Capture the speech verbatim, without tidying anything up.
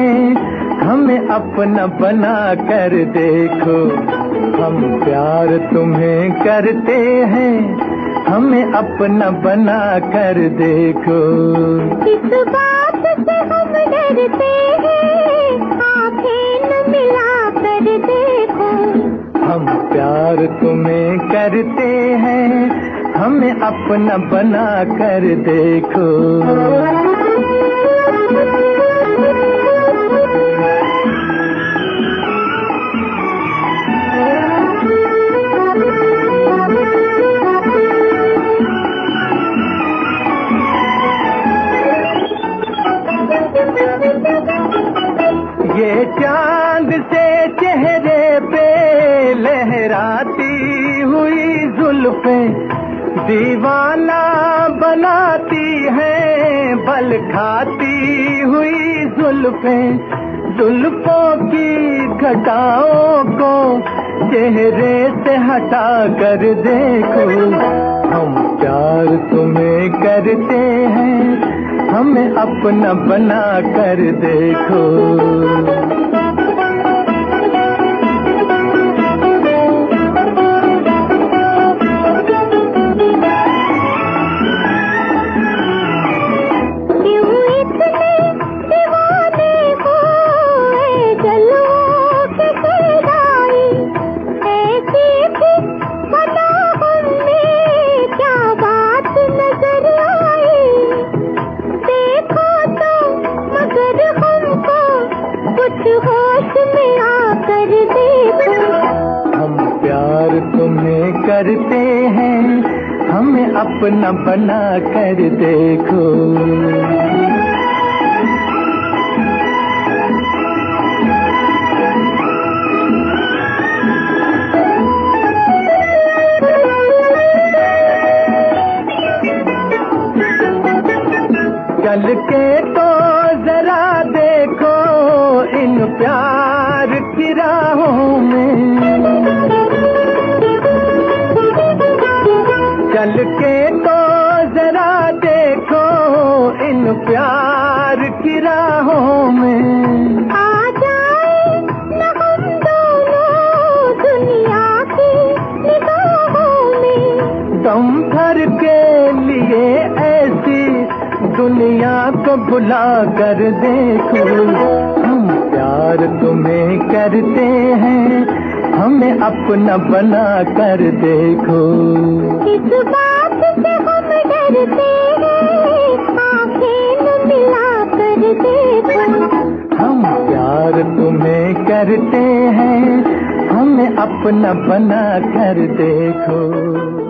हैं, हमें अपना बना कर देखो। हम प्यार तुम्हें करते हैं, हमें अपना बना कर देखो। इस बात से हम डरते हैं, आँखें न मिला कर देखो। हम प्यार तुम्हें करते हैं, हमें अपना बना कर देखो। ये चांद से चेहरे पे लहराती हुई जुल्फें दीवाना बनाती हैं, बल खाती हुई जुल्फें। जुल्फों की घटाओं को चेहरे से हटा कर देखो। हम प्यार तुम्हें करते हैं, हमें अपना बना कर देखो। तुम्हें करते हैं, हमें अपना बना कर देखो। चल के तो जरा देखो इन प्यार की राहों में। चल के तो जरा देखो इन प्यार की राहों में। आ जाए न हम दोनों दुनिया की निगाहों में। दम भर के लिए ऐसी दुनिया को बुला कर देखो। हम प्यार तुम्हें करते हैं, हमें अपना बना कर देखो। इस बात से हम डरते हैं, आँखें न मिला कर देखो। हम प्यार तुम्हें करते हैं, हमें अपना बना कर देखो।